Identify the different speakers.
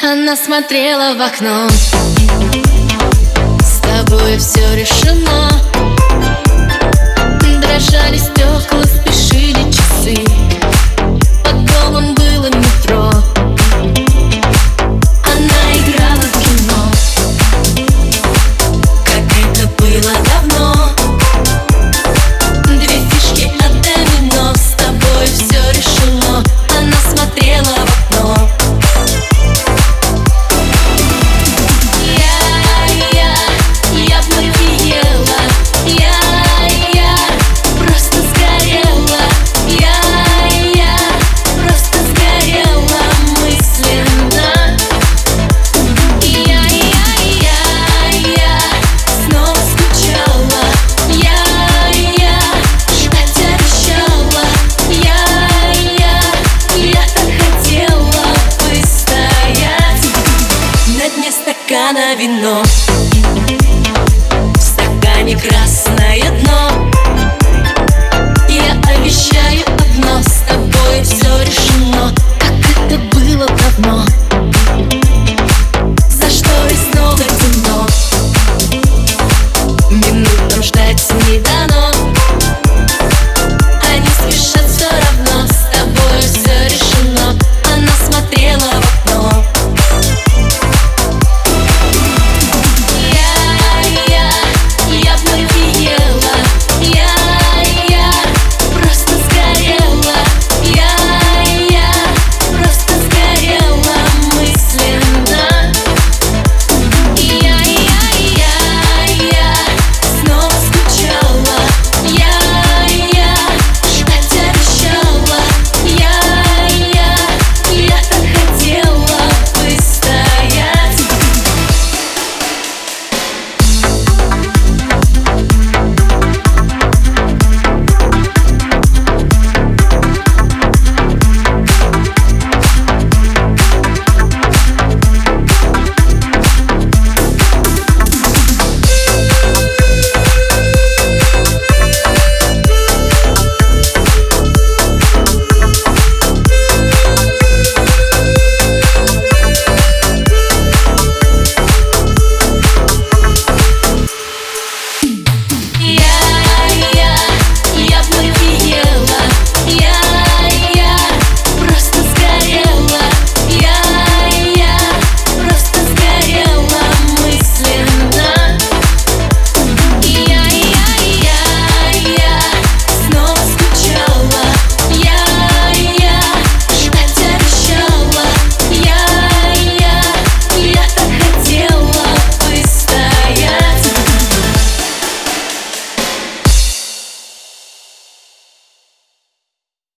Speaker 1: Она смотрела в окно. С тобой все решено. Дрожали стекла, спешили часы. Под домом было метро. Она играла в кино, как это было давно. Две фишки от домино. С тобой все решено. Она смотрела в окно. Стакана вино, в стакане красное дно.